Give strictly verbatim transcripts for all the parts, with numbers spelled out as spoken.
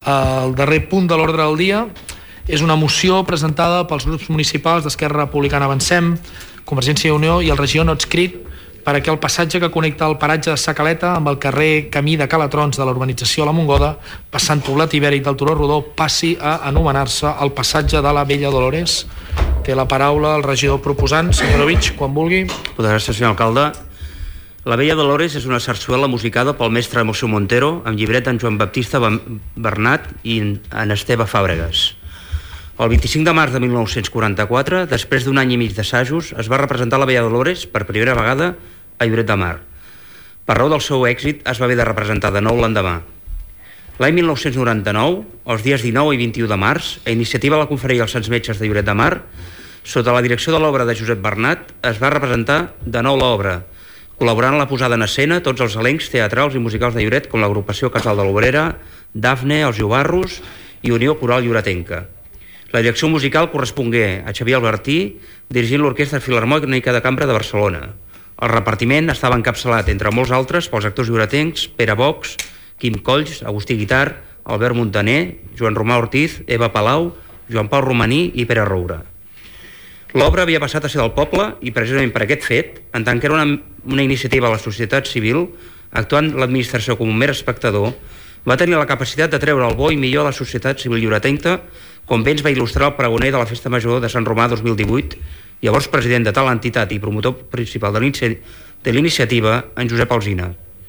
El darrer punt de l'ordre del dia és una moció presentada pels grups municipals d'Esquerra Republicana Avancem, Convergència i Unió i el regidor no adscrit perquè el passatge que connecta el paratge de Sa Caleta amb el carrer Camí de Calatrons de la urbanització La Mongoda, passant Poblat Ibèric del Turó Rodó, passi a anomenar-se el passatge de la Vella Dolores. Té la paraula el regidor proposant, senyor Ovich, quan vulgui. Moltes gràcies, senyor alcalde. La Vella Dolores és una sarsuela musicada pel mestre Mosso Montero amb llibret d'en Joan Baptista Bernat i en Esteve Fàbregas. El vint-i-cinc de març de mil nou-cents quaranta-quatre, després d'un any i mig d'assajos, es va representar la Vella Dolores per primera vegada a Lloret de Mar. Per raó del seu èxit, es va haver de representar de nou l'endemà. L'any mil nou-cents noranta-nou, els dies dinou i vint-i-u de març, a iniciativa de la Confraria dels Sants Metges de Lloret de Mar, sota la direcció de l'obra de Josep Bernat, es va representar de nou l'obra, col·laborant en la posada en escena tots els elencs teatrals i musicals de Lloret, com l'agrupació Casal de l'Obrera, Dafne, els Llobarros i Unió Coral Lloretenca. La direcció musical correspongué a Xavier Albertí, dirigint l'Orquestra Filharmònica de Cambra de Barcelona. El repartiment estava encapçalat, entre molts altres, pels actors lloretencs Pere Box, Quim Colls, Agustí Guitar, Albert Montaner, Joan Romà Ortiz, Eva Palau, Joan Pau Romaní i Pere Roura. L'obra havia passat a ser del poble i, precisament per aquest fet, en tant que era una, una iniciativa de la societat civil, actuant l'administració com un mer espectador, va tenir la capacitat de treure el bo i millor a la societat civil lloretenca, com bé ens va il·lustrar el pregoner de la Festa Major de Sant Romà dos mil divuit, llavors president de tal entitat i promotor principal de l'iniciativa, en Josep Alsina.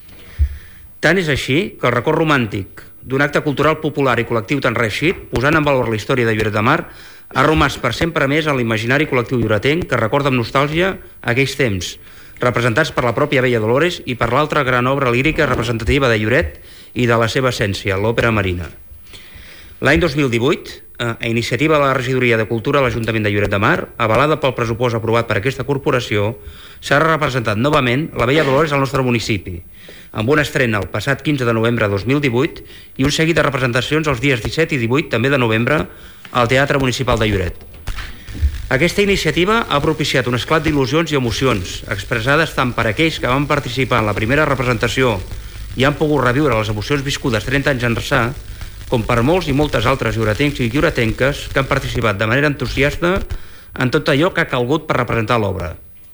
Tant és així que el record romàntic d'un acte cultural popular i col·lectiu tan reeixit, posant en valor la història de Lloret de Mar, ha romàs per sempre més en l'imaginari col·lectiu lloretenc que recorda amb nostàlgia aquells temps, representats per la pròpia Vella Dolores i per l'altra gran obra lírica representativa de Lloret i de la seva essència, l'òpera marina. L'any dos mil divuit, a iniciativa de la Regidoria de Cultura de l'Ajuntament de Lloret de Mar, avalada pel pressupost aprovat per aquesta corporació, s'ha representat novament la Vella Dolores al nostre municipi, amb una estrena el passat quinze de novembre de dos mil divuit i un seguit de representacions els dies disset i divuit, també de novembre, al Teatre Municipal de Lloret. Aquesta iniciativa ha propiciat un esclat d'il·lusions i emocions, expressades tant per aquells que van participar en la primera representació i han pogut reviure les emocions viscudes trenta anys ençà, com per molts i moltes altres lloretencs i lloretenques que han participat de manera entusiasta en tot allò que ha calgut per representar l'obra.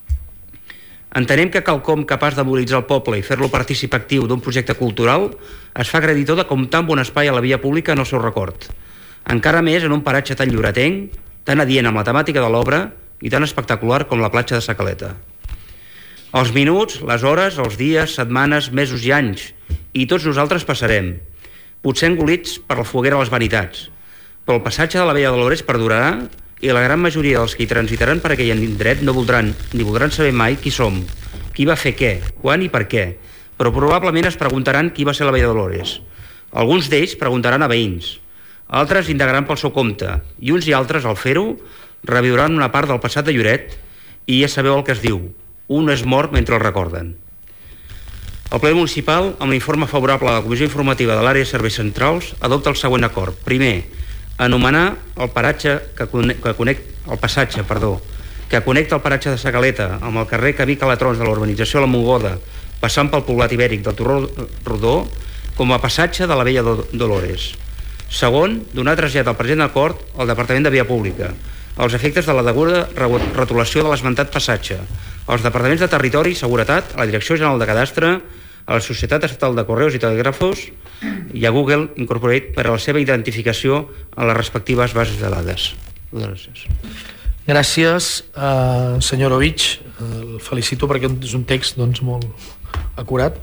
Entenem que quelcom capaç de mobilitzar el poble i fer-lo partícip actiu d'un projecte cultural es fa creditor de comptar amb un espai a la via pública en el seu record. Encara més en un paratge tan lloretenc, tan adient amb la temàtica de l'obra i tan espectacular com la platja de Sa Caleta. Els minuts, les hores, els dies, setmanes, mesos i anys, i tots nosaltres passarem, potser engolits per la foguera de les vanitats, però el passatge de la Vella Dolores perdurarà i la gran majoria dels que hi transitaran per aquell indret no voldran ni voldran saber mai qui som, qui va fer què, quan i per què, però probablement es preguntaran qui va ser la Vella Dolores. Alguns d'ells preguntaran a veïns, altres indagaran pel seu compte, i uns i altres, al fer-ho, reviuran una part del passat de Lloret i ja sabeu el que es diu, un és mort mentre el recorden. El ple municipal, amb l'informe favorable a la Comissió Informativa de l'Àrea de Serveis Centrals, adopta el següent acord. Primer, anomenar el paratge que connecta el passatge, perdó, que connecta el paratge de Sa Caleta amb el carrer Camí Calatrons de la urbanització La Mongoda, passant pel Poblat Ibèric del Turó Rodó, com a passatge de la Vella Dolores. Segon, donar trasllat al present acord al Departament de Via Pública, als efectes de la deguda retolació de l'esmentat passatge, als Departaments de Territori i Seguretat, a la Direcció General de Cadastre, a la Societat Estatal de Correus i Telègrafos i a Google Incorporate per a la seva identificació a les respectives bases de dades. Gràcies. Gràcies, uh, senyor Ovich. Uh, el felicito perquè és un text doncs, molt acurat.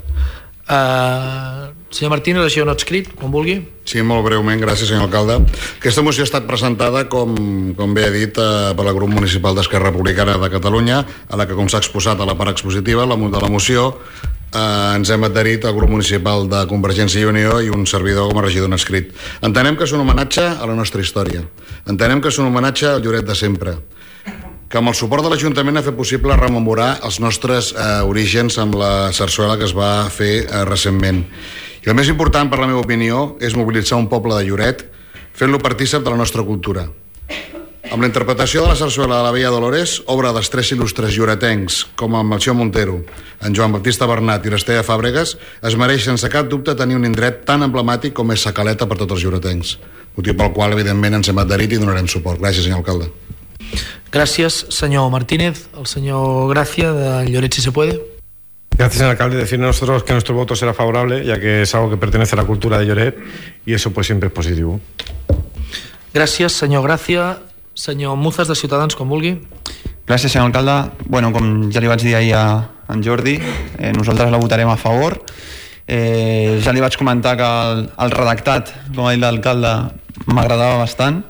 Uh, senyor Martínez, regidor no adscrit, quan vulgui. Sí, molt breument, gràcies, senyor alcalde. Aquesta moció ha estat presentada, com, com bé he dit, eh, per la grup municipal d'Esquerra Republicana de Catalunya, a la que, com s'ha exposat a la part expositiva la, de la moció, eh, ens hem adherit al grup municipal de Convergència i Unió i un servidor com a regidor no adscrit. Entenem que és un homenatge a la nostra història. Entenem que és un homenatge al Lloret de sempre, que amb el suport de l'Ajuntament ha fet possible rememorar els nostres eh, orígens amb la sarsuela que es va fer eh, recentment. I el més important, per la meva opinió, és mobilitzar un poble de Lloret fent-lo partícip de la nostra cultura. Amb la interpretació de la sarsuela de la Vella Dolores, obra dels tres il·lustres lloretencs, com en Melcior Montero, en Joan Baptista Bernat i l'Esteve Fàbregas, es mereix sense cap dubte tenir un indret tan emblemàtic com és Sa Caleta per tots els lloretencs, motiu pel qual, evidentment, ens hem adherit i donarem suport. Gràcies, senyor alcalde. Gracias, señor Martínez. El señor Gracia, de Lloret, si se puede. Gracias, señor alcalde. Decir a nosotros que nuestro voto será favorable, ya que es algo que pertenece a la cultura de Lloret, y eso pues siempre es positivo. Gràcies, senyor Gracia. Senyor Muzas, de Ciutadans, com vulgui. Gràcies, senyor alcalde. Bueno, com ja li vaig dir ahir a en Jordi, eh, nosaltres la votarem a favor. Eh, ja li vaig comentar que el, el redactat, com ha dit l'alcalde, m'agradava bastant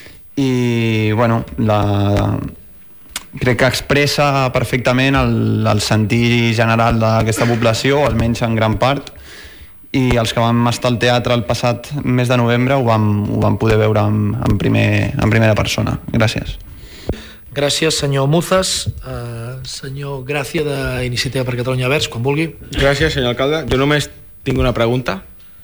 i, bueno, la... crec que expressa perfectament el, el sentir general d'aquesta població, almenys en gran part, i els que vam estar al teatre el passat mes de novembre ho vam, ho vam poder veure en, en, primer, en primera persona. Gràcies. Gràcies, senyor Muzas. Uh, senyor Gràcia, d'Iniciativa per Catalunya Verds, quan vulgui. Gràcies, senyor alcalde. Jo només tinc una pregunta.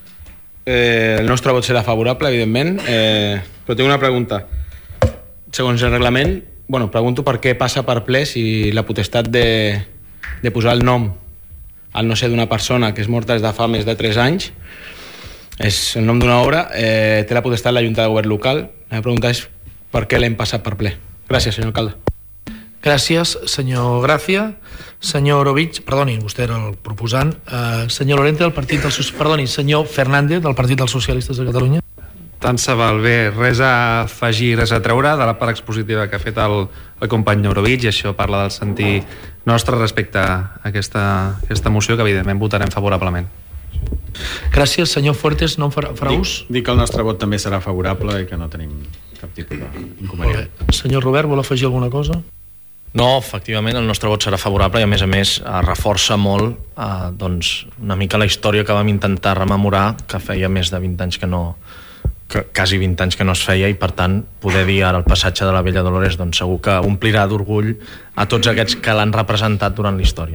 Eh, el nostre vot serà favorable, evidentment, eh, però tinc una pregunta. Segons el reglament, bueno, pregunto per què passa per ple si la potestat de, de posar el nom al no ser d'una persona que és morta des de fa més de tres anys, és el nom d'una obra, eh, té la potestat la Junta de Govern local. La meva pregunta és per què l'hem passat per ple. Gràcies, senyor alcalde. Gràcies, senyor Gràcia. Senyor Orovich, perdoni, vostè era el proposant. Uh, senyor Lorente, del Partit dels Socialistes... Perdoni, senyor Fernández, del Partit dels Socialistes de Catalunya. Tant se val. Bé, res a afegir, res a treure de la part expositiva que ha fet el, el company Orovich, i això parla del sentir nostre respecte a aquesta, aquesta moció, que evidentment votarem favorablement. Gràcies, senyor Fuertes, no en farà, farà ús? Dic, dic que el nostre vot també serà favorable i que no tenim cap tipus d'inconvenient. Senyor Robert, vol afegir alguna cosa? No, efectivament, el nostre vot serà favorable i, a més a més, reforça molt eh, doncs, una mica la història que vam intentar rememorar, que feia més de vint anys que no... Que, quasi vint anys que no es feia, i per tant poder dir ara el passatge de la Vella Dolores, doncs segur que omplirà d'orgull a tots aquests que l'han representat durant la història.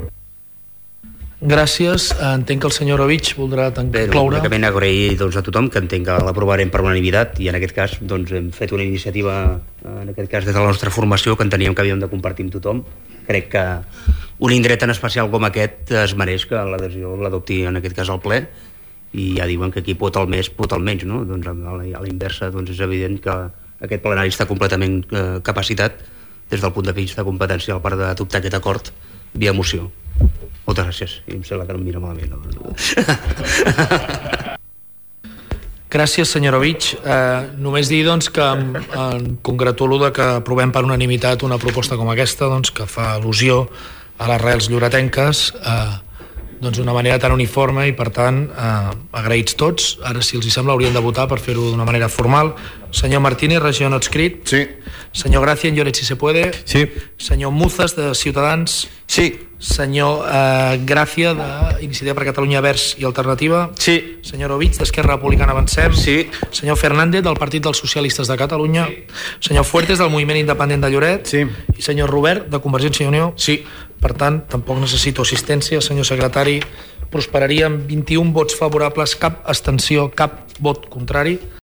Gràcies. Entenc que el senyor Orovich voldrà Bé, cloure. únicament agrair doncs, a tothom, que entenc que l'aprovarem per unanimitat, i en aquest cas doncs, hem fet una iniciativa, en aquest cas des de la nostra formació, que enteníem que havíem de compartir amb tothom. Crec que un indret tan especial com aquest es mereix que l'adhesió l'adopti en aquest cas al ple, i ja diuen que qui pot el més pot el menys, no? Doncs a la, a la inversa doncs és evident que aquest plenari està completament eh, capacitat des del punt de vista competencial per adoptar aquest acord via moció. Moltes gràcies. I em sembla que no em mira malament. No? Gràcies, senyor Orovich. Eh, només dir doncs, que em, em congratulo de que aprovem per unanimitat una proposta com aquesta, doncs, que fa al·lusió a les arrels lloretenques, eh, doncs d'una manera tan uniforme, i per tant eh, agraïts tots. Ara, si els hi sembla, haurien de votar per fer-ho d'una manera formal. Senyor Martínez, regió no adscrit. Sí. Senyor Gracia, en Lloret, si se puede. Sí. Senyor Muzas, de Ciutadans. Sí. Senyor eh, Gràcia, d'Iniciativa per Catalunya Verds i Alternativa. Sí. Senyor Orovich, d'Esquerra Republicana Avancem. Sí. Senyor Fernández, del Partit dels Socialistes de Catalunya. Senyor Fuertes, del Moviment Independent de Lloret. Sí. I senyor Robert, de Convergència i Unió. Sí. Per tant, tampoc necessito assistència. Senyor secretari, prosperaria amb vint-i-un vots favorables, cap abstenció, cap vot contrari.